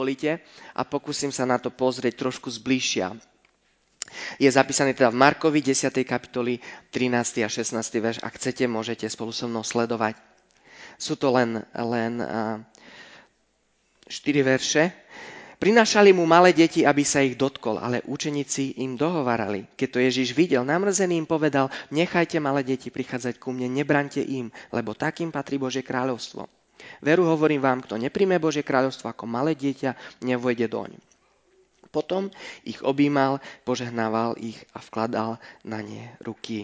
a pokúsim sa na to pozrieť trošku zbližšia. Je zapísaný teda v Markovi 10. kapitoli 13. a 16. verš. Ak chcete, môžete spolu so mnou sledovať. Sú to len 4 verše. Prinášali mu malé deti, aby sa ich dotkol, ale učeníci im dohovárali. Keď to Ježiš videl, namrzený im povedal, nechajte malé deti prichádzať ku mne, nebraňte im, lebo takým patrí Božie kráľovstvo. Veru hovorím vám, kto nepríjme Božie kráľovstvo ako malé dieťa, nevojde doň. Potom ich objímal, požehnával ich a vkladal na ne ruky.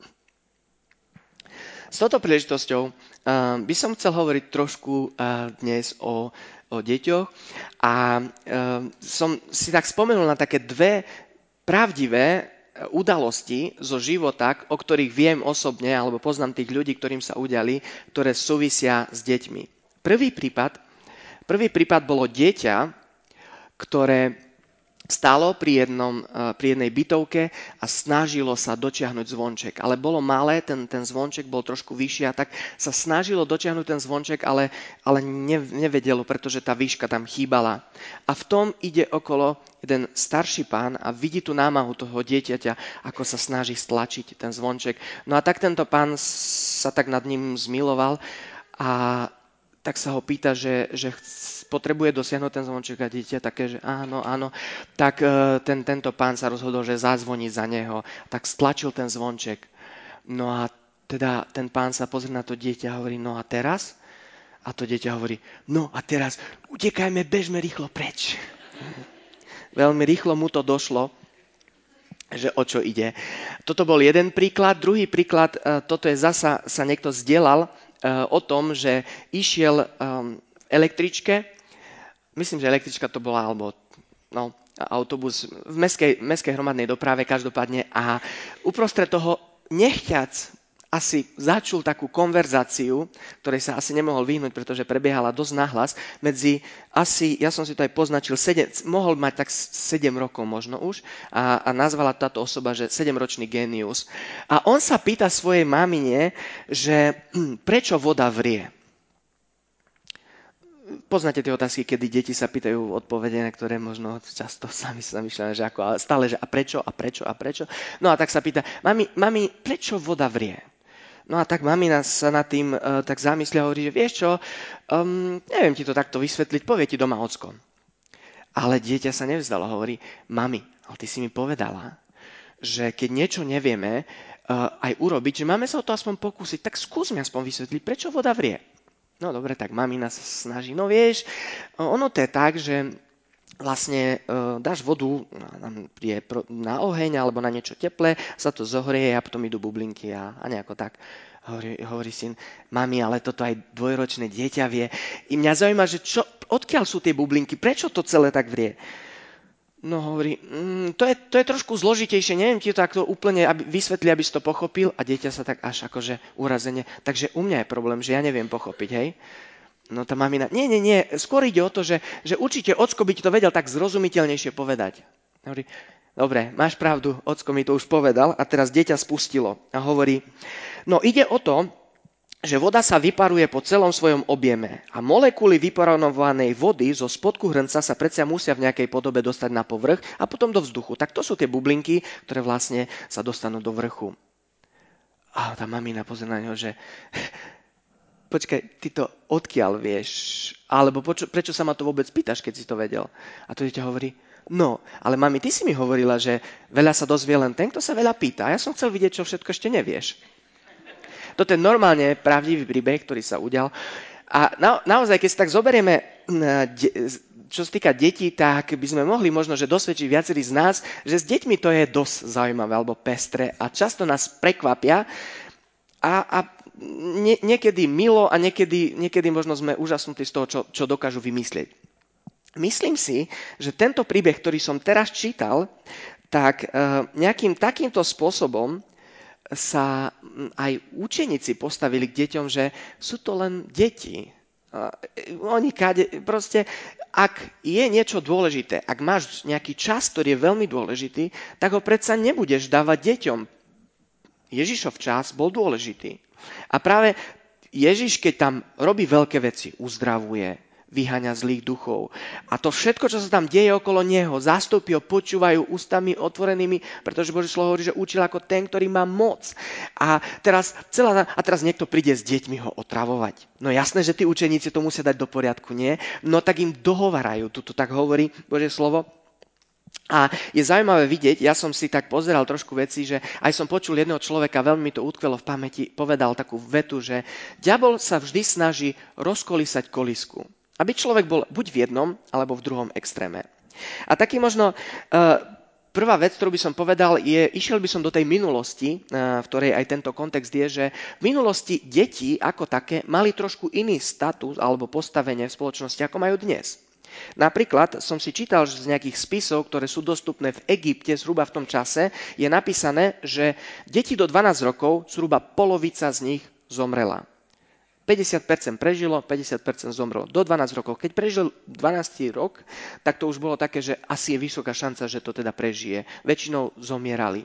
S touto príležitosťou by som chcel hovoriť trošku dnes o deťoch a som si tak spomenul na také 2 pravdivé udalosti zo života, o ktorých viem osobne, alebo poznám tých ľudí, ktorým sa udiali, ktoré súvisia s deťmi. Prvý prípad bolo dieťa, ktoré stálo pri jednej bytovke a snažilo sa dotiahnuť zvonček. Ale bolo malé, ten zvonček bol trošku vyšší a tak sa snažilo dotiahnuť ten zvonček, ale nevedelo, pretože tá výška tam chýbala. A v tom ide okolo jeden starší pán a vidí tú námahu toho dieťaťa, ako sa snaží stlačiť ten zvonček. No a tak tento pán sa tak nad ním zmiloval a tak sa ho pýta, že potrebuje dosiahnuť ten zvonček a dieťa také, že áno. Tak tento pán sa rozhodol, že zazvoní za neho. Tak stlačil ten zvonček. No a teda ten pán sa pozrie na to dieťa a hovorí, no a teraz? A to dieťa hovorí, no a teraz utekajme, bežme rýchlo preč. Veľmi rýchlo mu to došlo, že o čo ide. Toto bol jeden príklad. Druhý príklad, toto je zasa, sa niekto zdieľal o tom, že išiel v električke, myslím, že električka to bola, alebo autobus v mestskej hromadnej doprave každopádne a uprostred toho nechťac asi začul takú konverzáciu, ktorej sa asi nemohol vyhnúť, pretože prebiehala dosť nahlas, medzi asi, ja som si to aj poznačil, mohol mať tak 7 rokov možno už a nazvala táto osoba, že 7-ročný génius. A on sa pýta svojej mamine, že prečo voda vrie. Poznáte tie otázky, kedy deti sa pýtajú odpovede, na ktoré možno často sami sa zamýšľame, že ako, ale stále, že a prečo. No a tak sa pýta, mami, prečo voda vrie? No a tak mamina sa nad tým tak zamyslia a hovorí, že vieš čo, neviem ti to takto vysvetliť, povie ti doma ocko. Ale dieťa sa nevzdalo, hovorí, mami, ale ty si mi povedala, že keď niečo nevieme aj urobiť, že máme sa o to aspoň pokúsiť, tak skúsme aspoň vysvetliť, prečo voda vrie. No dobre, tak mamina sa snaží. No vieš, ono to je tak, že vlastne dáš vodu na oheň alebo na niečo teplé, sa to zohrie a potom idú bublinky a nejako tak. Hovorí syn, mami, ale toto aj 2-ročné dieťa vie. I mňa zaujíma, že odkiaľ sú tie bublinky, prečo to celé tak vrie? No hovorí, to je trošku zložitejšie, neviem ti to takto úplne vysvetliť, aby si to pochopil a dieťa sa tak až akože urazene. Takže u mňa je problém, že ja neviem pochopiť, hej? No tá mamina, nie, skôr ide o to, že určite ocko by ti to vedel tak zrozumiteľnejšie povedať. Hovorí, dobre, máš pravdu, ocko mi to už povedal a teraz dieťa spustilo a hovorí, no ide o to, že voda sa vyparuje po celom svojom objeme a molekuly vyparovanej vody zo spodku hrnca sa predsa musia v nejakej podobe dostať na povrch a potom do vzduchu. Tak to sú tie bublinky, ktoré vlastne sa dostanú do vrchu. A tá mamina pozrie na neho, že počkaj, ty to odkiaľ vieš? Alebo prečo sa ma to vôbec pýtaš, keď si to vedel? A to dieťa hovorí, no, ale mami, ty si mi hovorila, že veľa sa dozvie len ten, kto sa veľa pýta. A ja som chcel vidieť, čo všetko ešte nevieš. Toto je normálne pravdivý príbeh, ktorý sa udial. A naozaj, keď si tak zoberieme, čo sa týka detí, tak by sme mohli možno, že dosvedčiť viacerí z nás, že s deťmi to je dosť zaujímavé alebo pestré a často nás prekvapia a niekedy milo a niekedy možno sme úžasnutí z toho, čo dokážu vymyslieť. Myslím si, že tento príbeh, ktorý som teraz čítal, tak nejakým takýmto spôsobom sa aj učeníci postavili k deťom, že sú to len deti. Oni proste, ak je niečo dôležité, ak máš nejaký čas, ktorý je veľmi dôležitý, tak ho predsa nebudeš dávať deťom. Ježišov čas bol dôležitý. A práve Ježiš, keď tam robí veľké veci, uzdravuje, vyháňa zlých duchov. A to všetko, čo sa tam deje okolo neho, zástupy ho počúvajú ústami otvorenými, pretože Božie slovo hovorí, že učil ako ten, ktorý má moc. A teraz niekto príde s deťmi ho otravovať. No jasné, že tí učeníci to musia dať do poriadku, nie? No tak im dohovarajú, tu tak hovorí Božie slovo. A je zaujímavé vidieť, ja som si tak pozeral trošku veci, že aj som počul jedného človeka, veľmi mi to utkvelo v pamäti, povedal takú vetu, že diabol sa vždy snaží rozkolísať kolísku. Aby človek bol buď v jednom, alebo v druhom extréme. A taký možno prvá vec, ktorú by som povedal, je, išiel by som do tej minulosti, v ktorej aj tento kontext je, že v minulosti deti ako také mali trošku iný status alebo postavenie v spoločnosti, ako majú dnes. Napríklad som si čítal z nejakých spisov, ktoré sú dostupné v Egypte zhruba v tom čase, je napísané, že deti do 12 rokov, zhruba polovica z nich zomrela. 50% prežilo, 50% zomrelo do 12 rokov. Keď prežil 12. rok, tak to už bolo také, že asi je vysoká šanca, že to teda prežije. Väčšinou zomierali.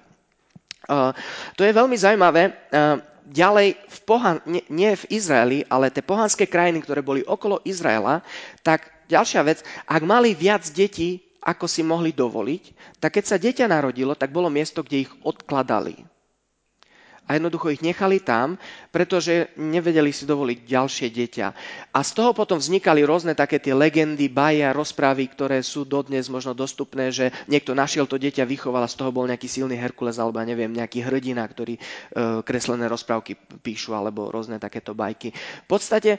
To je veľmi zaujímavé. Ďalej, nie v Izraeli, ale tie pohanské krajiny, ktoré boli okolo Izraela, tak ďalšia vec, ak mali viac detí, ako si mohli dovoliť, tak keď sa dieťa narodilo, tak bolo miesto, kde ich odkladali. A jednoducho ich nechali tam, pretože nevedeli si dovoliť ďalšie dieťa. A z toho potom vznikali rôzne také tie legendy, baja, rozprávy, ktoré sú dodnes možno dostupné, že niekto našiel to dieťa, vychoval a z toho bol nejaký silný Herkules alebo neviem, nejaký hrdina, ktorý kreslené rozprávky píšu alebo rôzne takéto bajky. V podstate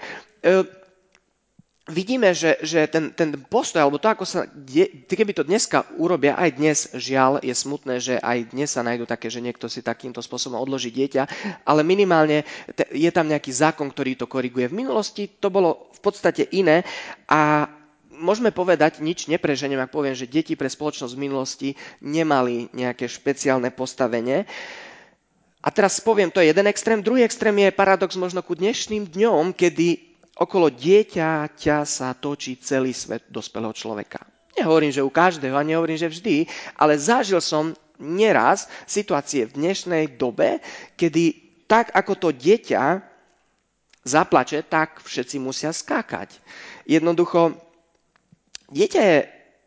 vidíme, že ten postoj, alebo to, ako sa, keby to dneska urobia, aj dnes, žiaľ, je smutné, že aj dnes sa nájdú také, že niekto si takýmto spôsobom odloží dieťa, ale minimálne je tam nejaký zákon, ktorý to koriguje. V minulosti to bolo v podstate iné a môžeme povedať, nič nepreženiem, ak poviem, že deti pre spoločnosť v minulosti nemali nejaké špeciálne postavenie. A teraz poviem, to je jeden extrém. Druhý extrém je paradox možno ku dnešným dňom, kedy okolo dieťaťa sa točí celý svet dospelého človeka. Nehovorím, že u každého a nehovorím, že vždy, ale zažil som neraz situácie v dnešnej dobe, kedy tak, ako to dieťa zaplače, tak všetci musia skákať. Jednoducho, dieťa je...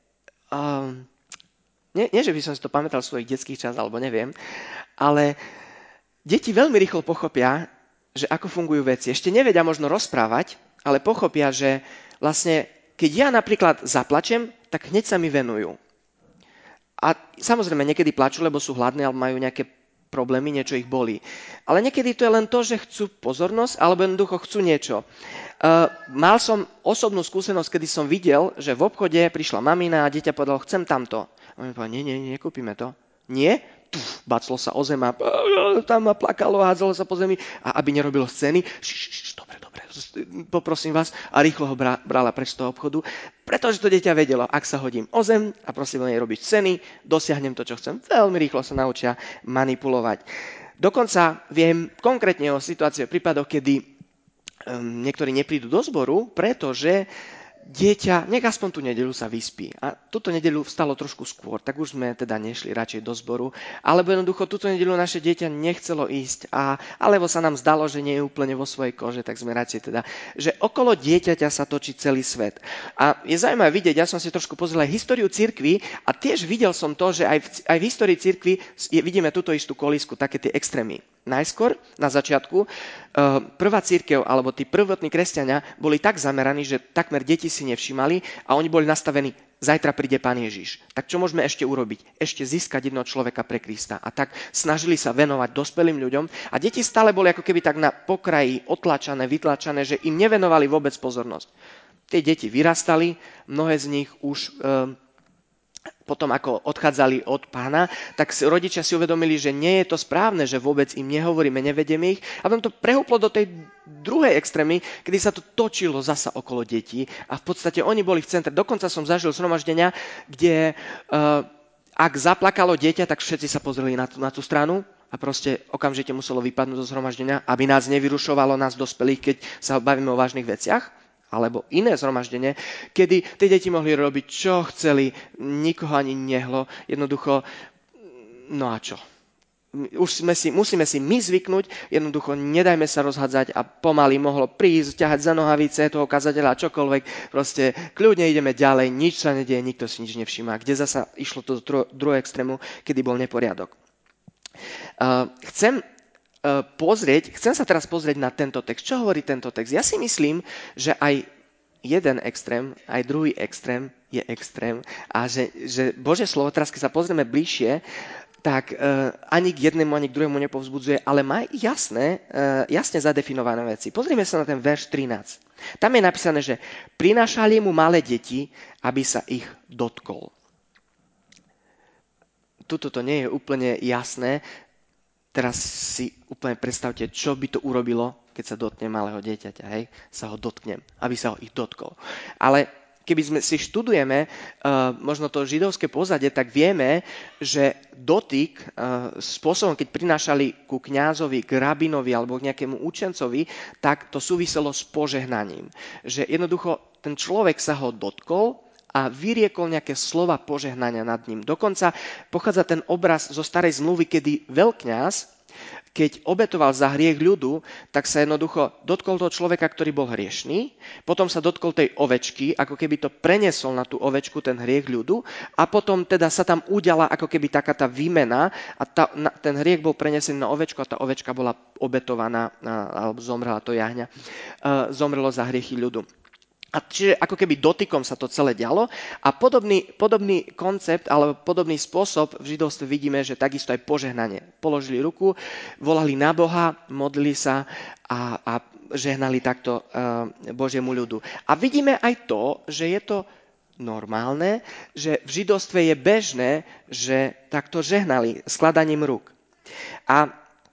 Nie, že by som si to pamätal v svojich detských čas, alebo neviem, ale deti veľmi rýchlo pochopia, že ako fungujú veci. Ešte nevedia možno rozprávať, ale pochopia, že vlastne, keď ja napríklad zaplačem, tak hneď sa mi venujú. A samozrejme, niekedy plačú, lebo sú hladní, alebo majú nejaké problémy, niečo ich bolí. Ale niekedy to je len to, že chcú pozornosť, alebo jednoducho chcú niečo. Mal som osobnú skúsenosť, kedy som videl, že v obchode prišla mamina a dieťa povedalo, chcem tamto. A on mi povedal, nie, nekúpime to. Nie? Baclo sa o zem a tam plakalo, hádzalo sa po zemi a aby nerobilo scény, dobre, poprosím vás a rýchlo ho brala preč z toho obchodu, pretože to dieťa vedelo, ak sa hodím o zem a prosím ho nerobiť scény, dosiahnem to, čo chcem. Veľmi rýchlo sa naučia manipulovať. Dokonca viem konkrétne o situácii, o prípadoch, kedy niektorí neprídu do zboru, pretože dieťa, nech aspoň tú nedeľu sa vyspí. A túto nedeľu vstalo trošku skôr, tak už sme teda nešli radšej do zboru. Alebo jednoducho túto nedeľu naše dieťa nechcelo ísť, alebo sa nám zdalo, že nie je úplne vo svojej kože, tak sme radšej teda, že okolo dieťaťa sa točí celý svet. A je zaujímavé vidieť, ja som si trošku pozrel aj históriu cirkvi a tiež videl som to, že aj v histórii cirkvi vidíme túto istú kolísku, také tie extrémy. Najskôr, na začiatku, prvá cirkev, alebo tí prvotní kresťania boli tak zameraní, že takmer deti si nevšimali a oni boli nastavení, zajtra príde Pán Ježiš. Tak čo môžeme ešte urobiť? Ešte získať jedného človeka pre Krista. A tak snažili sa venovať dospelým ľuďom a deti stále boli ako keby tak na pokraji otlačané, vytlačané, že im nevenovali vôbec pozornosť. Tie deti vyrastali, mnohé z nich už... Potom, ako odchádzali od Pána, tak rodičia si uvedomili, že nie je to správne, že vôbec im nehovoríme, nevedieme ich. A potom to prehúplo do tej druhej extrémy, kedy sa to točilo zasa okolo detí a v podstate oni boli v centre. Dokonca som zažil zhromaždenia, kde ak zaplakalo dieťa, tak všetci sa pozreli na tú stranu a proste okamžite muselo vypadnúť zo zhromaždenia, aby nás nevyrušovalo, nás dospelých, keď sa bavíme o vážnych veciach. Alebo iné zhromaždenie, kedy tie deti mohli robiť, čo chceli, nikoho ani nehlo. Jednoducho, no a čo? Musíme si my zvyknúť, jednoducho nedajme sa rozhádzať a pomaly mohlo prísť, ťahať za nohavice toho kazateľa, čokoľvek, proste kľudne ideme ďalej, nič sa nedieje, nikto si nič nevšíma. Kde zasa išlo to do druhého extrému, kedy bol neporiadok. Chcem sa teraz pozrieť na tento text. Čo hovorí tento text? Ja si myslím, že aj jeden extrém, aj druhý extrém je extrém a že Božie slovo, teraz keď sa pozrieme bližšie, tak ani k jednému, ani k druhému nepovzbudzuje, ale má jasne zadefinované veci. Pozrime sa na ten verš 13. Tam je napísané, že prinášali mu malé deti, aby sa ich dotkol. Tuto to nie je úplne jasné. Teraz si úplne predstavte, čo by to urobilo, keď sa dotkne malého dieťaťa. Hej? Sa ho dotknem, aby sa ho ich dotkol. Ale keby si študujeme možno to židovské pozadie, tak vieme, že dotyk spôsobom, keď prinášali ku kňazovi, k rabinovi alebo k nejakému učencovi, tak to súviselo s požehnaním. Že jednoducho ten človek sa ho dotkol a vyriekol nejaké slova požehnania nad ním. Dokonca pochádza ten obraz zo starej zmluvy, kedy veľkňaz, keď obetoval za hriech ľudu, tak sa jednoducho dotkol toho človeka, ktorý bol hriešný, potom sa dotkol tej ovečky, ako keby to preniesol na tú ovečku ten hriech ľudu a potom teda sa tam udiala ako keby taká tá výmena a ten hriech bol prenesený na ovečku a tá ovečka bola obetovaná, alebo zomrela to jahňa, zomrelo za hriechy ľudu. A čiže ako keby dotykom sa to celé dialo a podobný koncept alebo podobný spôsob v židovstve vidíme, že takisto aj požehnanie. Položili ruku, volali na Boha, modlili sa a žehnali takto Božiemu ľudu. A vidíme aj to, že je to normálne, že v židovstve je bežné, že takto žehnali skladaním rúk. A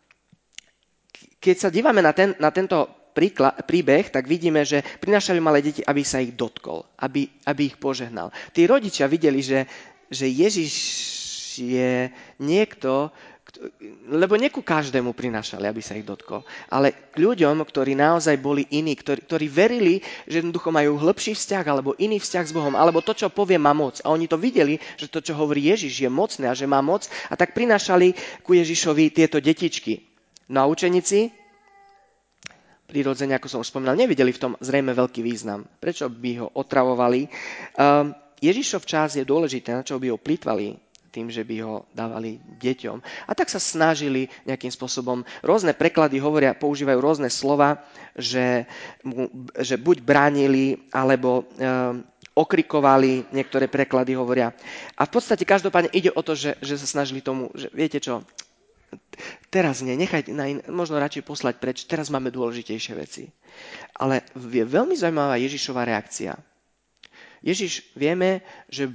keď sa dívame na tento príbeh, tak vidíme, že prinášali malé deti, aby sa ich dotkol, aby ich požehnal. Tí rodičia videli, že Ježiš je niekto, lebo nie ku každému prinášali, aby sa ich dotkol, ale k ľuďom, ktorí naozaj boli iní, ktorí verili, že jednoducho majú hĺbší vzťah alebo iný vzťah s Bohom, alebo to, čo povie, má moc. A oni to videli, že to, čo hovorí Ježiš, je mocné a že má moc, a tak prinášali ku Ježišovi tieto detičky. No a učeníci prirodzene, ako som už spomínal, nevideli v tom zrejme veľký význam. Prečo by ho otravovali? Ježišov čas je dôležité, na čo by ho plýtvali tým, že by ho dávali deťom. A tak sa snažili nejakým spôsobom. Rôzne preklady používajú rôzne slova, že buď bránili, alebo okrikovali, niektoré preklady hovoria. A v podstate každopádne ide o to, že sa snažili tomu, že viete čo, teraz nie, nechajte, možno radšej poslať preč, teraz máme dôležitejšie veci. Ale je veľmi zaujímavá Ježišova reakcia. Ježiš vieme, že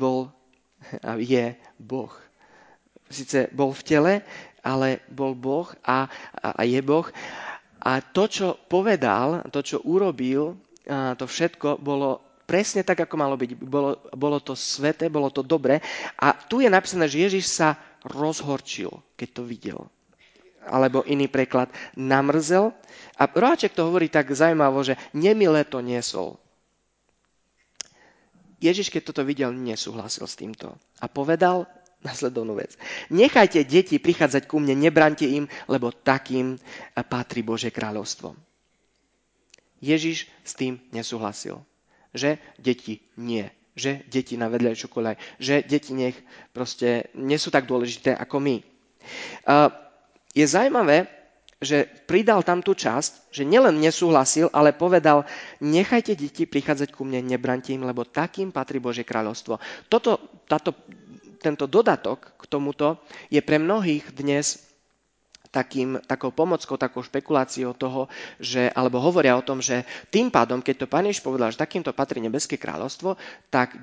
je Boh. Sice bol v tele, ale bol Boh a je Boh. A to, čo povedal, to, čo urobil, to všetko bolo presne tak, ako malo byť. Bolo to sveté, bolo to dobré. A tu je napísané, že Ježiš sa rozhorčil, keď to videl. Alebo iný preklad, namrzel. A roháček to hovorí tak zaujímavo, že nemile to niesol. Ježiš, keď toto videl, nesúhlasil s týmto. A povedal nasledovnú vec. Nechajte deti prichádzať ku mne, nebraňte im, lebo takým patrí Božie kráľovstvo. Ježiš s tým nesúhlasil. Že deti nie. Že deti na vedľajšiu koľaj, že deti nech proste nie sú tak dôležité ako my. Je zaujímavé, že pridal tam tú časť, že nielen nesúhlasil, ale povedal, nechajte deti prichádzať ku mne, nebraňte im, lebo takým patrí Božie kráľovstvo. Tento dodatok k tomuto je pre mnohých dnes takou pomockou, takou špekuláciou toho, alebo hovoria o tom, že tým pádom, keď to Pán Ježiš povedal, že takýmto patrí nebeské kráľovstvo, tak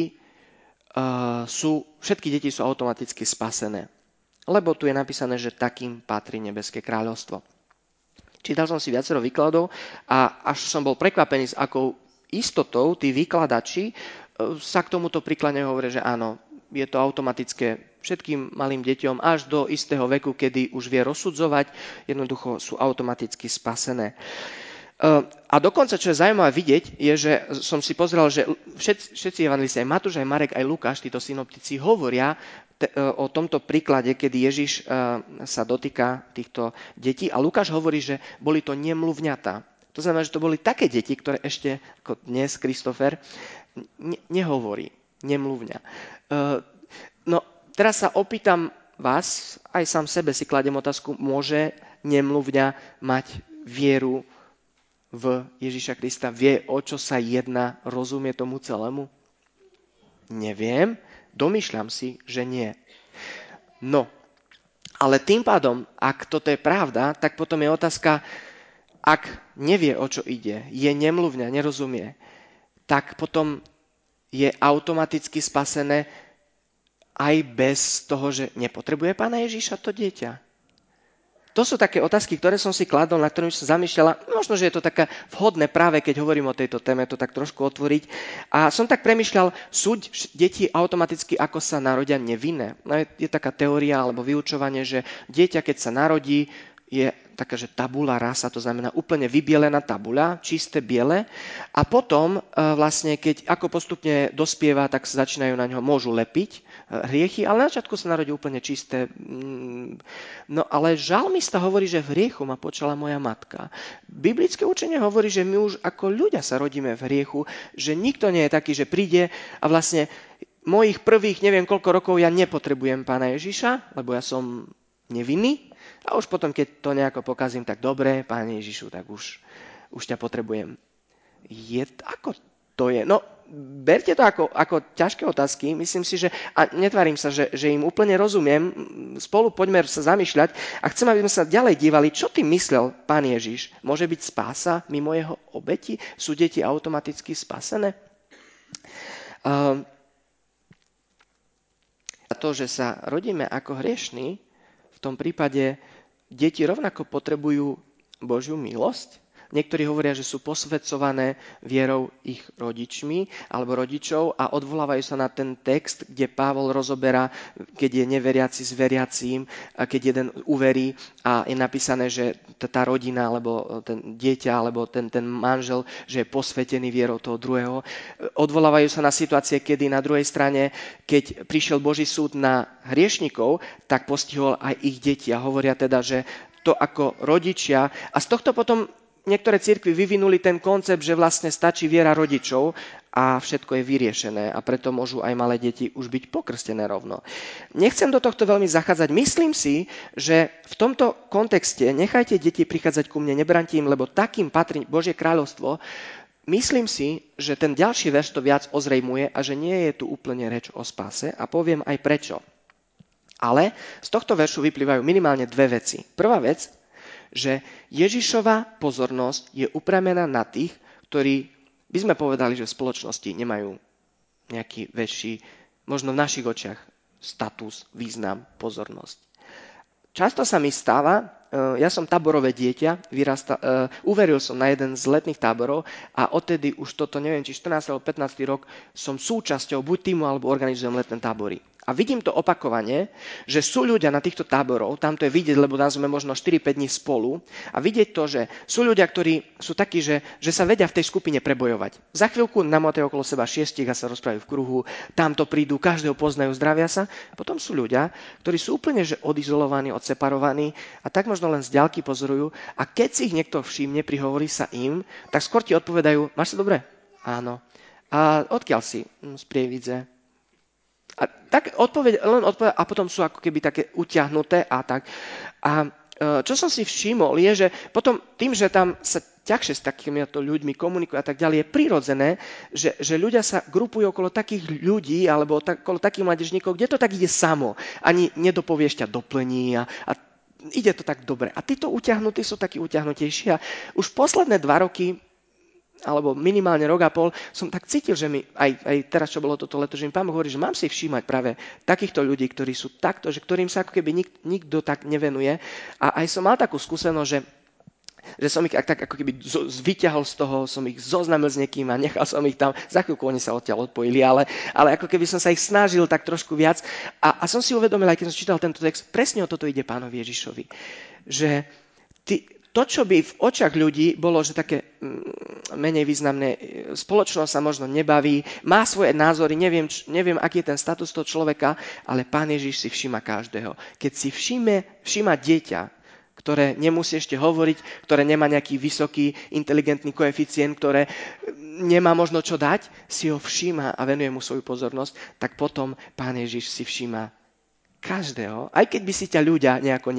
všetky deti sú automaticky spasené. Lebo tu je napísané, že takým patrí nebeské kráľovstvo. Čítal som si viacero výkladov a až som bol prekvapený, s akou istotou tí výkladači sa k tomuto príkladne hovoria, že áno, je to automatické všetkým malým deťom až do istého veku, kedy už vie rozsudzovať, jednoducho sú automaticky spasené. A dokonca, čo je zaujímavé vidieť, je, že som si pozrel, že všetci evanjelisti, aj Matúš, aj Marek, aj Lukáš, títo synoptici, hovoria o tomto príklade, kedy Ježiš sa dotýka týchto detí. A Lukáš hovorí, že boli to nemluvňatá. To znamená, že to boli také deti, ktoré ešte, ako dnes Kristofer, nehovorí, nemluvňa. No, teraz sa opýtam vás, aj sám sebe si kladem otázku, môže nemluvňa mať vieru v Ježiša Krista, vie, o čo sa jedná, rozumie tomu celému? Neviem, domýšľam si, že nie. No, ale tým pádom, ak toto je pravda, tak potom je otázka, ak nevie, o čo ide, je nemluvňa, nerozumie, tak potom je automaticky spasené aj bez toho, že nepotrebuje Pána Ježiša to dieťa. To sú také otázky, ktoré som si kladol, na ktorým som zamýšľala. Možno, že je to také vhodné práve, keď hovorím o tejto téme, to tak trošku otvoriť. A som tak premýšľal, sú deti automaticky, ako sa narodia, nevinné. Je taká teória alebo vyučovanie, že dieťa, keď sa narodí, je taká, že tabula rasa, to znamená úplne vybielená tabuľa, čisté biele. A potom vlastne, keď ako postupne dospieva, tak sa začínajú na ňo, môžu lepiť hriechy, ale na začiatku sa narodí úplne čisté. No ale žalmista hovorí, že v hriechu ma počala moja matka. Biblické učenie hovorí, že my už ako ľudia sa rodíme v hriechu, že nikto nie je taký, že príde a vlastne mojich prvých neviem koľko rokov ja nepotrebujem Pána Ježiša, lebo ja som nevinný. A už potom, keď to nejako pokazím, tak dobre, Páne Ježišu, tak už ťa potrebujem. Ako to je? No, berte to ako ťažké otázky. Myslím si, že, a netvarím sa, že im úplne rozumiem, spolu poďme sa zamýšľať a chcem, aby sme sa ďalej dívali, čo tým myslel Pán Ježiš. Môže byť spása mimo jeho obeti? Sú deti automaticky spasené? A to, že sa rodíme ako hriešní, v tom prípade deti rovnako potrebujú Božiu milosť. Niektorí hovoria, že sú posväcované vierou ich rodičmi alebo rodičov a odvolávajú sa na ten text, kde Pavol rozoberá, keď je neveriaci s veriacím, a keď jeden uverí a je napísané, že tá rodina alebo ten dieťa alebo ten manžel, že je posvätený vierou toho druhého. Odvolávajú sa na situácie, kedy na druhej strane, keď prišiel Boží súd na hriešnikov, tak postihol aj ich deti a hovoria teda, že to ako rodičia a z tohto potom niektoré cirkvi vyvinuli ten koncept, že vlastne stačí viera rodičov a všetko je vyriešené a preto môžu aj malé deti už byť pokrstené rovno. Nechcem do tohto veľmi zachádzať. Myslím si, že v tomto kontexte nechajte deti prichádzať ku mne, nebraňte im, lebo takým patrí Božie kráľovstvo. Myslím si, že ten ďalší verš to viac ozrejmuje a že nie je tu úplne reč o spáse a poviem aj prečo. Ale z tohto veršu vyplývajú minimálne dve veci. Prvá vec, že Ježišova pozornosť je upramená na tých, ktorí by sme povedali, že v spoločnosti nemajú nejaký väčší, možno v našich očiach, status, význam, pozornosť. Často sa mi stáva, ja som táborové dieťa, uveril som na jeden z letných táborov a odtedy už toto, neviem, či 14 alebo 15 rok som súčasťou buď týmu, alebo organizujem letné tábory. A vidím to opakovane, že sú ľudia na týchto táborov, tam to je vidieť, lebo nás sme možno 4-5 dní spolu, a vidieť to, že sú ľudia, ktorí sú takí, že sa vedia v tej skupine prebojovať. Za chvíľku namotajú okolo seba 6 a sa rozprávajú v kruhu, tamto prídu, každého poznajú, zdravia sa. Potom sú ľudia, ktorí sú úplne že odizolovaní, odseparovaní a tak možno len z diaľky pozorujú a keď si ich niekto všimne, prihovorí sa im, tak skôr ti odpovedajú, máš sa dobre? Áno. A odkiaľ si? Z Prievidze. A tak len odpoveď a potom sú ako keby také utiahnuté a tak. A čo som si všimol je, že potom tým, že tam sa ťažšie s takýmito ľuďmi komunikuje a tak ďalej, je prirodzené, že ľudia sa grupujú okolo takých ľudí alebo okolo takých mládežníkov, kde to tak ide samo. Ani nedopovieš ťa doplní a ide to tak dobre. A títo utiahnutí sú takí utiahnutejší a už posledné 2 roky alebo minimálne rok a pol, som tak cítil, že mi aj teraz, čo bolo toto leto, že mi Pán Boh hovorí, že mám si všímať práve takýchto ľudí, ktorí sú takto, že ktorým sa ako keby nikto tak nevenuje. A aj som mal takú skúsenosť, že som ich tak ako keby vyťahol z toho, som ich zoznamil s niekým a nechal som ich tam. Za chvíľku oni sa odtiaľ odpojili, ale ako keby som sa ich snažil tak trošku viac. A som si uvedomil, aj keď som čítal tento text, presne o toto ide Pánovi Ježišovi. Že to, to, čo by v očiach ľudí bolo, že také menej významné, spoločnosť sa možno nebaví, má svoje názory, neviem, aký je ten status toho človeka, ale Pán Ježiš si všíma každého. Keď si všíma dieťa, ktoré nemusí ešte hovoriť, ktoré nemá nejaký vysoký, inteligentný koeficient, ktoré nemá možno čo dať, si ho všíma a venuje mu svoju pozornosť, tak potom Pán Ježiš si všíma každého, aj keď by si ťa ľudia nejako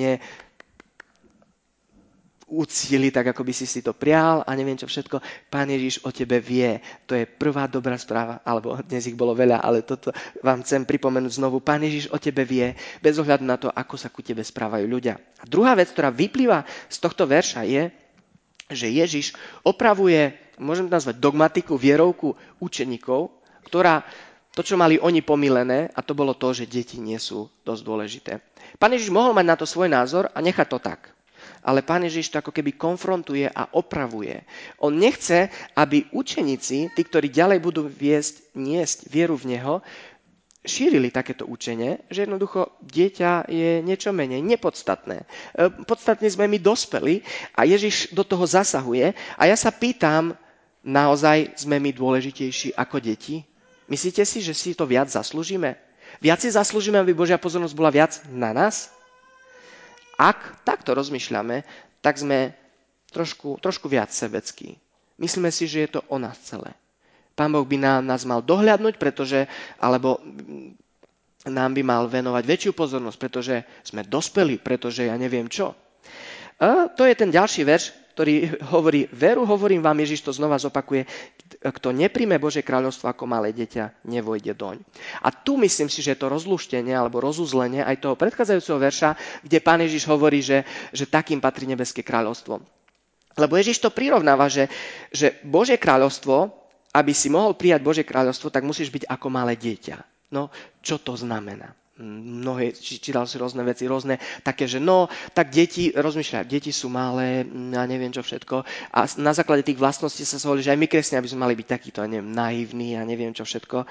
uctili, tak ako by si to prial a neviem čo všetko. Pán Ježiš o tebe vie. To je prvá dobrá správa, alebo dnes ich bolo veľa, ale toto vám chcem pripomenúť znovu. Pán Ježiš o tebe vie, bez ohľadu na to, ako sa ku tebe správajú ľudia. A druhá vec, ktorá vyplýva z tohto verša je, že Ježiš opravuje, môžem to nazvať dogmatiku, vierovku učeníkov, ktorá to, čo mali oni pomilené, a to bolo to, že deti nie sú dosť dôležité. Pán Ježiš mohol mať na to svoj názor a nechať to tak. Ale Pán Ježiš to ako keby konfrontuje a opravuje. On nechce, aby učeníci, tí, ktorí ďalej budú niesť vieru v Neho, šírili takéto učenie, že jednoducho dieťa je niečo menej nepodstatné. Podstatne sme my dospeli a Ježiš do toho zasahuje. A ja sa pýtam, naozaj sme my dôležitejší ako deti? Myslíte si, že si to viac zaslúžime? Viac si zaslúžime, aby Božia pozornosť bola viac na nás? Ak takto rozmýšľame, tak sme trošku viac sebeckí. Myslíme si, že je to o nás celé. Pán Boh by nás mal dohľadnúť, alebo nám by mal venovať väčšiu pozornosť, pretože sme dospeli, pretože ja neviem čo. A to je ten ďalší verš, ktorý hovorí, veru hovorím vám, Ježiš to znova zopakuje, kto nepríjme Božie kráľovstvo ako malé dieťa, nevojde doň. A tu myslím si, že je to rozlúštenie alebo rozuzlenie aj toho predchádzajúceho verša, kde Pán Ježiš hovorí, že takým patrí nebeské kráľovstvo. Lebo Ježiš to prirovnáva, že Božie kráľovstvo, aby si mohol prijať Božie kráľovstvo, tak musíš byť ako malé dieťa. No, čo to znamená? Mnohé, čítal si rôzne veci, rôzne také, že tak deti, rozmýšľajú, deti sú malé a neviem čo všetko. A na základe tých vlastností sa hovorí, že aj my kresťania by sme mali byť takýto, neviem, naivní a neviem čo všetko.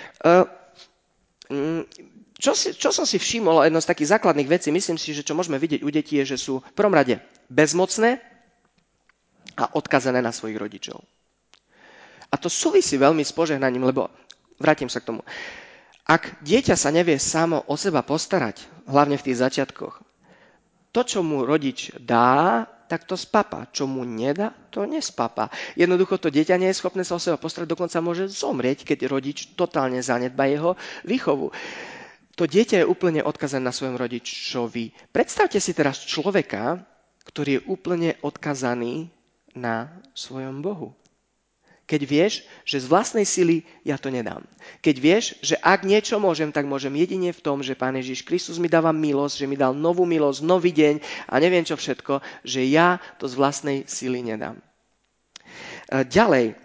Čo som si všimol, jedno z takých základných vecí, myslím si, že čo môžeme vidieť u detí, je, že sú v prvom rade bezmocné a odkazané na svojich rodičov. A to súvisí veľmi s požehnaním, lebo vrátim sa k tomu. Ak dieťa sa nevie samo o seba postarať, hlavne v tých začiatkoch, to, čo mu rodič dá, tak to spapa. Čo mu nedá, to nespapa. Jednoducho to dieťa nie je schopné sa o seba postarať, dokonca môže zomrieť, keď rodič totálne zanedbá jeho výchovu. To dieťa je úplne odkazané na svojom rodičovi. Predstavte si teraz človeka, ktorý je úplne odkazaný na svojom Bohu. Keď vieš, že z vlastnej sily ja to nedám. Keď vieš, že ak niečo môžem, tak môžem jedine v tom, že Pán Ježiš Kristus mi dáva milosť, že mi dal novú milosť, nový deň a neviem čo všetko, že ja to z vlastnej sily nedám. Ďalej.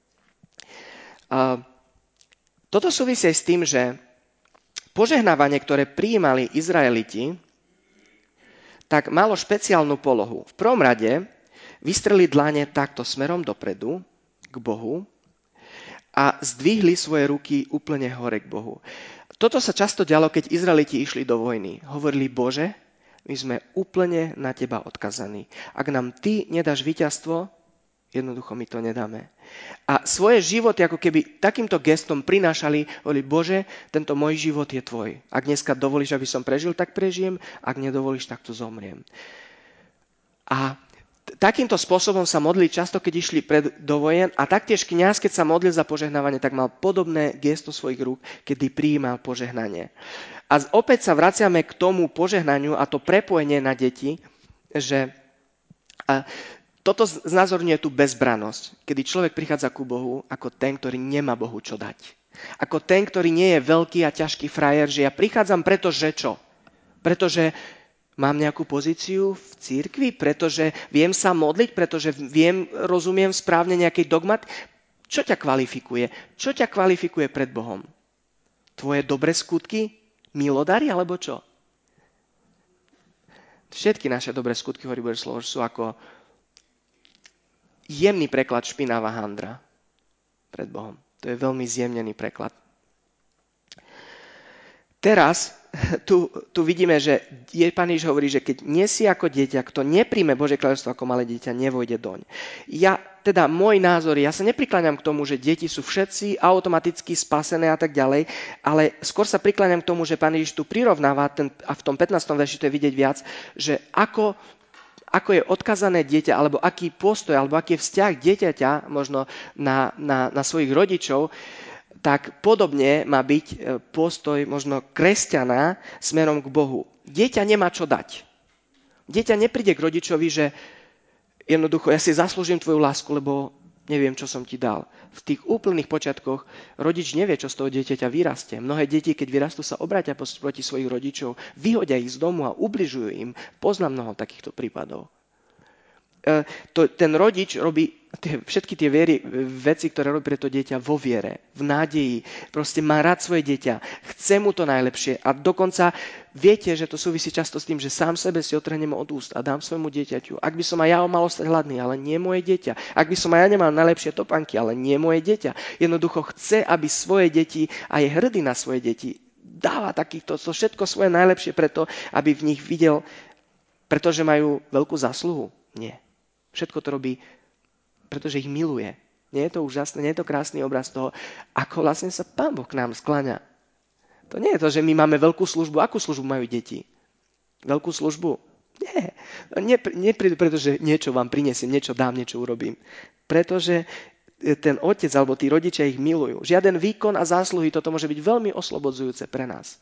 Toto súvisí s tým, že požehnávanie, ktoré prijímali Izraeliti, tak malo špeciálnu polohu. V prvom rade vystreli dlane takto smerom dopredu, k Bohu a zdvihli svoje ruky úplne hore k Bohu. Toto sa často dialo, keď Izraeliti išli do vojny. Hovorili, Bože, my sme úplne na teba odkazaní. Ak nám ty nedáš víťazstvo, jednoducho my to nedáme. A svoje životy ako keby takýmto gestom prinášali, hovorili, Bože, tento môj život je tvoj. Ak dneska dovolíš, aby som prežil, tak prežijem. Ak nedovolíš, tak tu zomriem. A takýmto spôsobom sa modlili často, keď išli do vojen a taktiež kňaz, keď sa modlil za požehnávanie, tak mal podobné gesto svojich rúk, kedy prijímal požehnanie. A opäť sa vraciame k tomu požehnaniu a to prepojenie na deti, že toto znázorňuje tú bezbranosť, kedy človek prichádza ku Bohu ako ten, ktorý nemá Bohu čo dať. Ako ten, ktorý nie je veľký a ťažký frajer, že ja prichádzam pretože čo? Pretože mám nejakú pozíciu v cirkvi, pretože viem sa modliť, pretože rozumiem správne nejaký dogmat. Čo ťa kvalifikuje? Čo ťa kvalifikuje pred Bohom? Tvoje dobré skutky? Milodary alebo čo? Všetky naše dobré skutky, hovorí Božie slovo, sú ako jemný preklad špinavá handra pred Bohom. To je veľmi zjemnený preklad. Teraz tu vidíme, že Pán Ježiš hovorí, že keď nie si ako dieťa, kto nepríjme Božie kráľovstvo ako malé dieťa, nevojde doň. Môj názor, ja sa neprikláňam k tomu, že deti sú všetci automaticky spasené a tak ďalej, ale skôr sa prikláňam k tomu, že Pán Ježiš tu prirovnáva, a v tom 15. verši to je vidieť viac, že ako je odkazané dieťa, alebo aký postoj, alebo aký je vzťah dieťaťa možno na svojich rodičov, tak podobne má byť postoj možno kresťana smerom k Bohu. Dieťa nemá čo dať. Dieťa nepríde k rodičovi, že jednoducho ja si zaslúžim tvoju lásku, lebo neviem, čo som ti dal. V tých úplných počiatkoch rodič nevie, čo z toho dieťaťa vyrastie. Mnohé deti, keď vyrastú, sa obrátia proti svojich rodičov, vyhodia ich z domu a ubližujú im. Poznám mnoho takýchto prípadov. Ten rodič robí všetky tie veci, ktoré robí pre to dieťa vo viere, v nádeji. Proste má rád svoje dieťa, chce mu to najlepšie a dokonca viete, že to súvisí často s tým, že sám sebe si otrhnem od úst a dám svojmu dieťaťu. Ak by som aj ja mal ostať hladný, ale nie moje dieťa. Ak by som aj ja nemal najlepšie topánky, ale nie moje dieťa. Jednoducho chce, aby svoje deti, a je hrdý na svoje deti, dáva takýchto všetko svoje najlepšie preto, aby v nich videl, pretože majú veľkú zásluhu. Nie. Všetko to robí, pretože ich miluje. Nie je to úžasné, nie je to krásny obraz toho, ako vlastne sa Pán Boh k nám skláňa. To nie je to, že my máme veľkú službu. Akú službu majú deti? Veľkú službu? Nie. Nie pretože niečo vám prinesiem, niečo dám, niečo urobím. Pretože ten otec alebo tí rodičia ich milujú. Žiaden výkon a zásluhy, toto môže byť veľmi oslobodzujúce pre nás.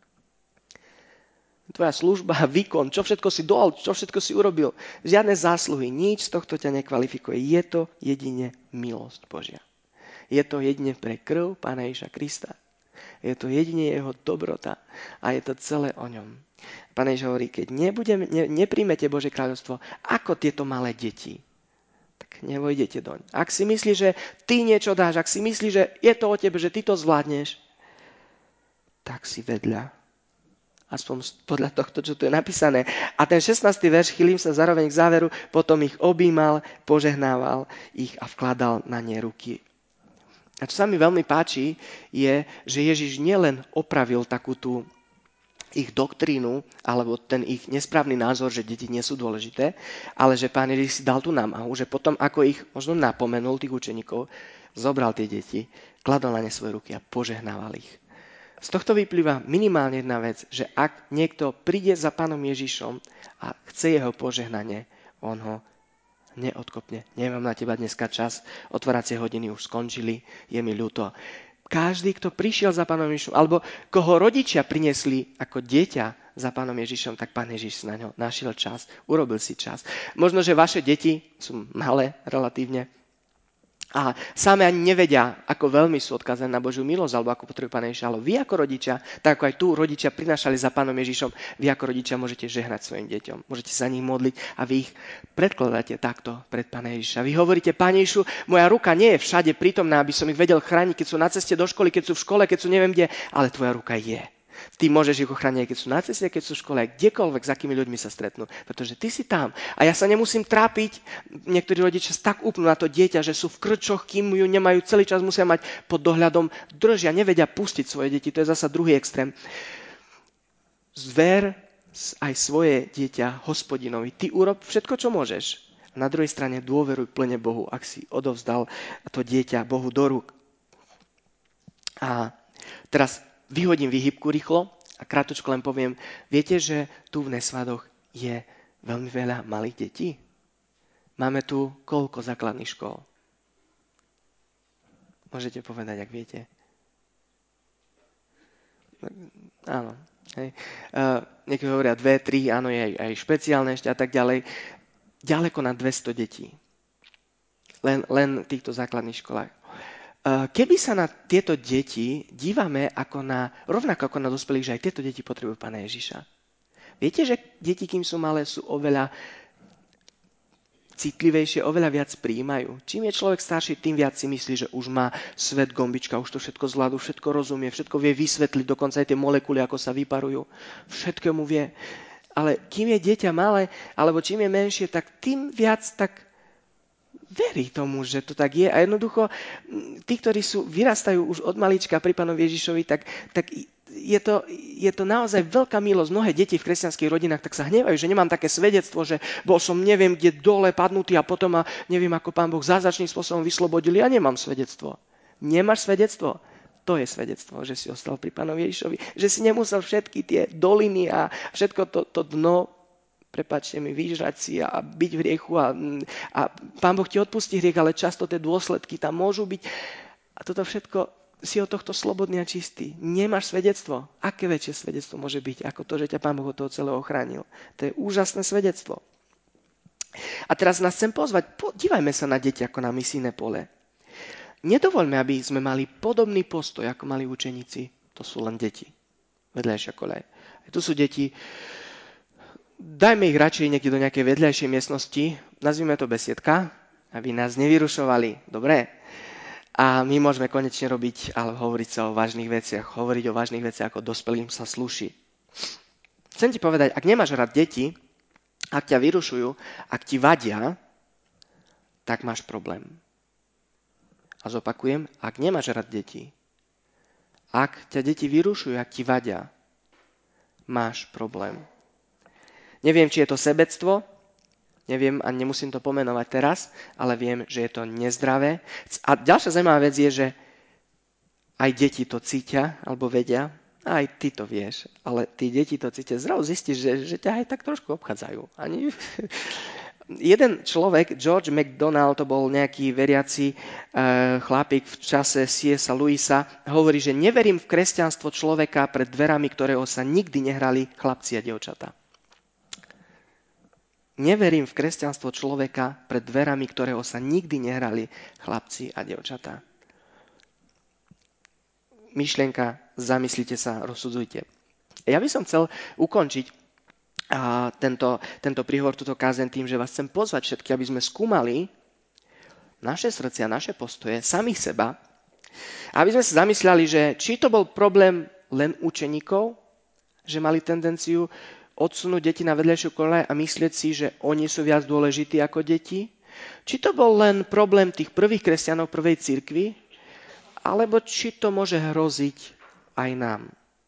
Tvoja služba, výkon, čo všetko si dal, čo všetko si urobil. Žiadne zásluhy, nič z tohto ťa nekvalifikuje. Je to jedine milosť Božia. Je to jedine pre krv Pána Ježiša Krista. Je to jedine jeho dobrota a je to celé o ňom. Pán Ježiš hovorí, keď nepríjmete Božie kráľovstvo ako tieto malé deti, tak nevojdete doň. Ak si myslíš, že ty niečo dáš, ak si myslíš, že je to o tebe, že ty to zvládneš, tak si vedľa. Aspoň podľa tohto, čo tu je napísané. A ten 16. verš, chýlim sa zároveň k záveru, potom ich objímal, požehnával ich a vkladal na ne ruky. A čo sa mi veľmi páči, je, že Ježiš nielen opravil takú tú ich doktrínu, alebo ten ich nesprávny názor, že deti nie sú dôležité, ale že Pán Ježiš si dal tú námahu, že potom, ako ich možno napomenul, tých učeníkov, zobral tie deti, kladol na ne svoje ruky a požehnával ich. Z tohto vyplýva minimálne jedna vec, že ak niekto príde za Pánom Ježišom a chce jeho požehnanie, on ho neodkopne. Nemám na teba dneska čas, otváracie hodiny už skončili, je mi ľúto. Každý, kto prišiel za Pánom Ježišom, alebo koho rodičia priniesli ako dieťa za Pánom Ježišom, tak Pán Ježiš na ňo našiel čas, urobil si čas. Možno, že vaše deti sú malé relatívne, a sami ani nevedia, ako veľmi sú odkázané na Božiu milosť, alebo ako potrebujú Pána Ježiša. Ale vy ako rodičia, tak ako aj tu rodičia prinášali za Pánom Ježišom, vy ako rodičia môžete žehnať svojim deťom. Môžete sa nich modliť a vy ich predkladáte takto pred Pána Ježiša. Vy hovoríte, Pane Ježišu, moja ruka nie je všade prítomná, aby som ich vedel chrániť, keď sú na ceste do školy, keď sú v škole, keď sú neviem kde, ale tvoja ruka je. Ty môžeš ich ochrániť, keď sú na ceste, keď sú v škole, kdekoľvek, s akými ľuďmi sa stretnú. Pretože ty si tam. A ja sa nemusím trápiť. Niektorí rodičia tak upnú na to dieťa, že sú v krčoch, kým ju nemajú, celý čas musia mať pod dohľadom. Držia, nevedia pustiť svoje deti. To je zasa druhý extrém. Zver aj svoje dieťa Hospodinovi. Ty urob všetko, čo môžeš. Na druhej strane dôveruj plne Bohu, ak si odovzdal to dieťa Bohu do rúk. A teraz vyhodím výhybku rýchlo a krátko len poviem, viete, že tu v Nesvadoch je veľmi veľa malých detí? Máme tu koľko základných škôl? Môžete povedať, ak viete? Áno. Hej. Niektorí hovoria 2, 3, áno, je aj špeciálne ešte a tak ďalej. Ďaleko na 200 detí. Len v týchto základných školách. Keby sa na tieto deti dívame rovnako ako na dospelých, že aj tieto deti potrebujú Pána Ježiša. Viete, že deti, kým sú malé, sú oveľa citlivejšie, oveľa viac prijímajú. Čím je človek starší, tým viac si myslí, že už má svet gombička, už to všetko zvládol, všetko rozumie, všetko vie vysvetliť, dokonca aj tie molekuly, ako sa vyparujú. Všetko mu vie. Ale kým je dieťa malé, alebo čím je menšie, tak tým viac tak verí tomu, že to tak je. A jednoducho, tí, ktorí vyrastajú už od malička pri Pánovi Ježišovi, tak je to naozaj veľká milosť. Mnohé deti v kresťanských rodinách tak sa hnevajú, že nemám také svedectvo, že bol som neviem kde dole padnutý a potom ma neviem ako Pán Boh zázračným spôsobom vyslobodil. Ja nemám svedectvo. Nemáš svedectvo? To je svedectvo, že si ostal pri Pánovi Ježišovi. Že si nemusel všetky tie doliny a všetko to dno, prepáčte mi, vyžrať si a byť v hriechu a Pán Boh ti odpustí hriech, ale často tie dôsledky tam môžu byť. A toto všetko si od tohto slobodný a čistý. Nemáš svedectvo. Aké väčšie svedectvo môže byť, ako to, že ťa Pán Boh od toho celého ochránil? To je úžasné svedectvo. A teraz nás chcem pozvať, dívajme sa na deti ako na misijné pole. Nedovoľme, aby sme mali podobný postoj, ako mali učeníci. To sú len deti. Vedľajšia koľaj. Tu sú deti. Dajme ich radšej niekde do nejakej vedľajšej miestnosti. Nazvime to besiedka, aby nás nevyrušovali. Dobre? A my môžeme konečne robiť, ale hovoriť sa o vážnych veciach. Hovoriť o vážnych veciach, ako dospelým sa slúši. Chcem ti povedať, ak nemáš rád deti, ak ťa vyrušujú, ak ti vadia, tak máš problém. A zopakujem, ak nemáš rád deti, ak ťa deti vyrušujú, ak ti vadia, máš problém. Neviem, či je to sebectvo, neviem a nemusím to pomenovať teraz, ale viem, že je to nezdravé. A ďalšia zaujímavá vec je, že aj deti to cítia, alebo vedia, a aj ty to vieš, ale tí deti to cítia. Zrazu zistíš, že ťa aj tak trošku obchádzajú. Jeden človek, George MacDonald, to bol nejaký veriaci chlapík v čase C.S. Lewisa, hovorí, že neverím v kresťanstvo človeka pred dverami, ktorého sa nikdy nehrali chlapci a dievčatá. Neverím v kresťanstvo človeka pred dverami, ktorého sa nikdy nehrali chlapci a dievčatá. Myšlienka, zamyslite sa, rozsudzujte. Ja by som chcel ukončiť tento príhovor, túto kázeň tým, že vás chcem pozvať všetky, aby sme skúmali naše srdcia, naše postoje, samých seba, aby sme sa zamysleli, že či to bol problém len učeníkov, že mali tendenciu odsunúť deti na vedľajšiu koľaj a myslieť si, že oni sú viac dôležití ako deti? Či to bol len problém tých prvých kresťanov prvej cirkvi? Alebo či to môže hroziť aj nám?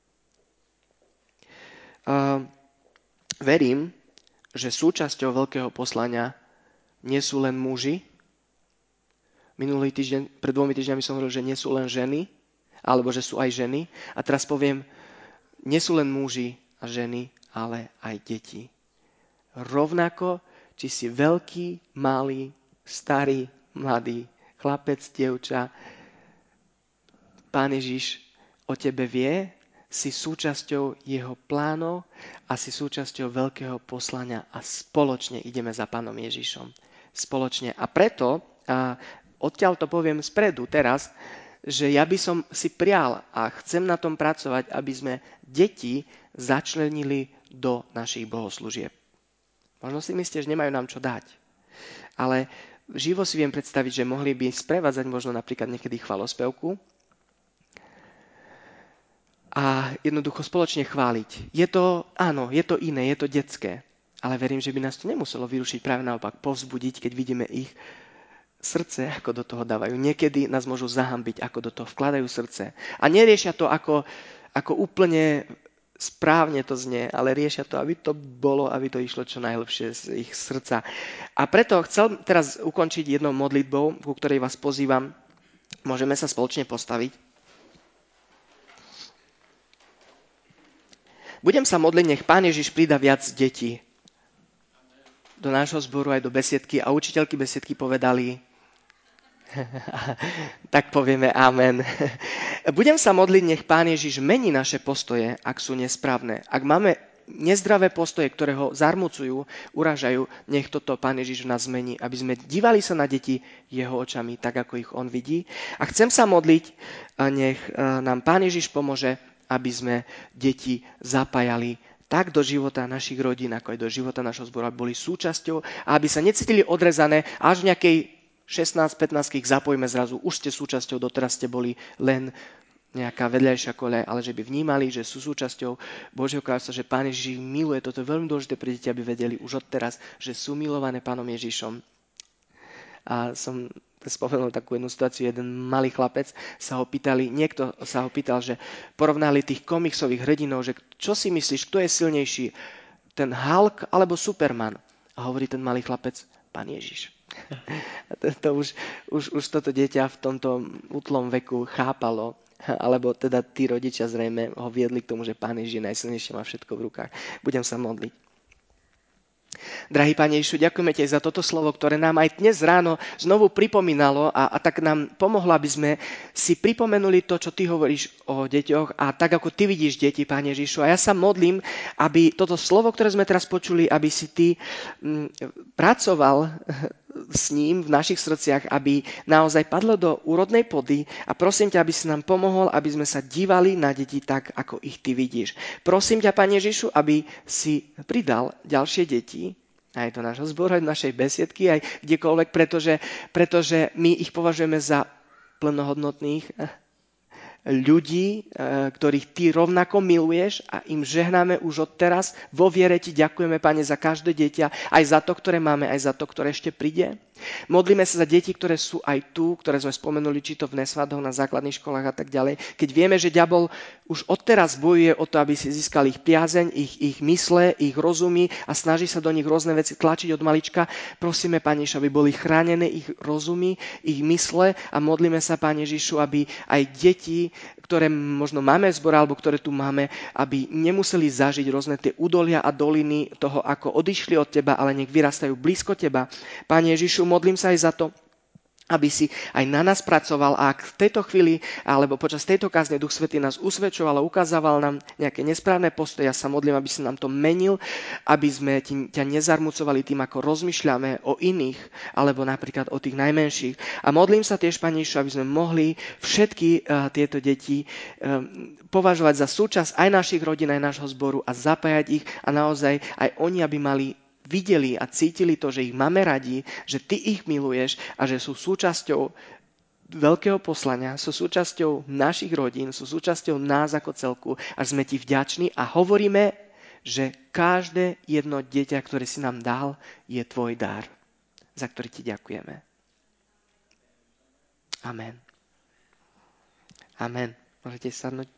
Verím, že súčasťou veľkého poslania nie sú len muži. Minulý týždeň, pred 2 týždňami som hovoril, že nie sú len ženy, alebo že sú aj ženy. A teraz poviem, nie sú len muži a ženy, ale aj deti. Rovnako, či si veľký, malý, starý, mladý, chlapec, dievča, Pán Ježiš o tebe vie, si súčasťou jeho plánov a si súčasťou veľkého poslania a spoločne ideme za Pánom Ježišom. Spoločne. A preto, odtiaľ to poviem spredu teraz, že ja by som si prial a chcem na tom pracovať, aby sme deti začlenili do našich bohoslúžieb. Možno si myslíte, že nemajú nám čo dať. Ale živo si viem predstaviť, že mohli by sprevádzať možno napríklad niekedy chvalospevku a jednoducho spoločne chváliť. Áno, je to iné, je to detské. Ale verím, že by nás to nemuselo vyrušiť, práve naopak povzbudiť, keď vidíme ich srdce, ako do toho dávajú. Niekedy nás môžu zahambiť, ako do toho vkladajú srdce. A neriešia to ako úplne správne to znie, ale riešia to, aby to bolo, aby to išlo čo najlepšie z ich srdca. A preto chcel teraz ukončiť jednou modlitbou, ku ktorej vás pozývam. Môžeme sa spoločne postaviť. Budem sa modliť, nech Pán Ježiš pridá viac detí do nášho zboru aj do besiedky a učiteľky besiedky povedali tak povieme amen. Budem sa modliť, nech Pán Ježiš mení naše postoje, ak sú nesprávne. Ak máme nezdravé postoje, ktoré ho zarmucujú, uražajú, nech toto Pán Ježiš v nás zmení, aby sme dívali sa na deti jeho očami, tak ako ich on vidí. A chcem sa modliť, nech nám Pán Ježiš pomôže, aby sme deti zapájali tak do života našich rodín, ako aj do života našho zboru, aby boli súčasťou a aby sa necítili odrezané až v nejakej 16-15 ich zapojíme zrazu, už ste súčasťou, doteraz ste boli len nejaká vedľajšia koľaj, ale že by vnímali, že sú súčasťou Božieho kráľovstva, že Pán Ježiš ich miluje. Toto je veľmi dôležité pre deti, aby vedeli už odteraz, že sú milované Pánom Ježišom. A som spomenul takú jednu situáciu, jeden malý chlapec niekto sa ho pýtal, že porovnali tých komiksových hrdinov, že čo si myslíš, kto je silnejší, ten Hulk alebo Superman? A hovorí ten malý chlapec, Pán Ježiš. A už toto dieťa v tomto útlom veku chápalo, alebo teda tí rodičia zrejme ho viedli k tomu, že Pán Ježiš je najsilnejší, má všetko v rukách. Budem sa modliť. Drahý Pane Ježišu, ďakujeme Ti za toto slovo, ktoré nám aj dnes ráno znovu pripomínalo a tak nám pomohlo, aby sme si pripomenuli to, čo Ty hovoríš o deťoch a tak, ako Ty vidíš deti, Pane Ježišu. A ja sa modlím, aby toto slovo, ktoré sme teraz počuli, aby si Ty pracoval s ním v našich srdciach, aby naozaj padlo do úrodnej pôdy a prosím ťa, aby si nám pomohol, aby sme sa dívali na deti tak, ako ich Ty vidíš. Prosím ťa, Pane Ježišu, aby si pridal ďalšie deti aj do nášho zboru, aj do našej besiedky, aj kdekoľvek, pretože my ich považujeme za plnohodnotných ľudí, ktorých Ty rovnako miluješ a im žehnáme už od teraz. Vo viere Ti ďakujeme, Pane, za každé dieťa, aj za to, ktoré máme, aj za to, ktoré ešte príde. Modlíme sa za deti, ktoré sú aj tu, ktoré sme spomenuli, či to v Nesvadoch, na základných školách a tak ďalej. Keď vieme, že diabol už odteraz bojuje o to, aby si získal ich priazeň, ich mysle, ich rozumy a snaží sa do nich rôzne veci tlačiť od malička, prosíme, Pane Ježišu, aby boli chránené ich rozumy, ich mysle a modlíme sa, Pane Ježišu, aby aj deti, ktoré možno máme v zbore, alebo ktoré tu máme, aby nemuseli zažiť rôzne tie údolia a doliny toho, ako odišli od Teba, ale nech vyrastajú blízko Teba. Pane Ježišu, modlím sa aj za to, aby si aj na nás pracoval a ak v tejto chvíli alebo počas tejto kázne Duch Svätý nás usvedčoval a ukázával nám nejaké nesprávne postoje, ja sa modlím, aby si nám to menil, aby sme ťa nezarmucovali tým, ako rozmýšľame o iných alebo napríklad o tých najmenších. A modlím sa tiež, Pane Ježišu, aby sme mohli všetky tieto deti považovať za súčasť aj našich rodín, aj nášho zboru a zapájať ich a naozaj aj oni, aby videli a cítili to, že ich máme radi, že Ty ich miluješ a že sú súčasťou veľkého poslania, sú súčasťou našich rodín, sú súčasťou nás ako celku a sme Ti vďační a hovoríme, že každé jedno dieťa, ktoré si nám dal, je Tvoj dar, za ktorý Ti ďakujeme. Amen. Amen. Môžete sadnúť.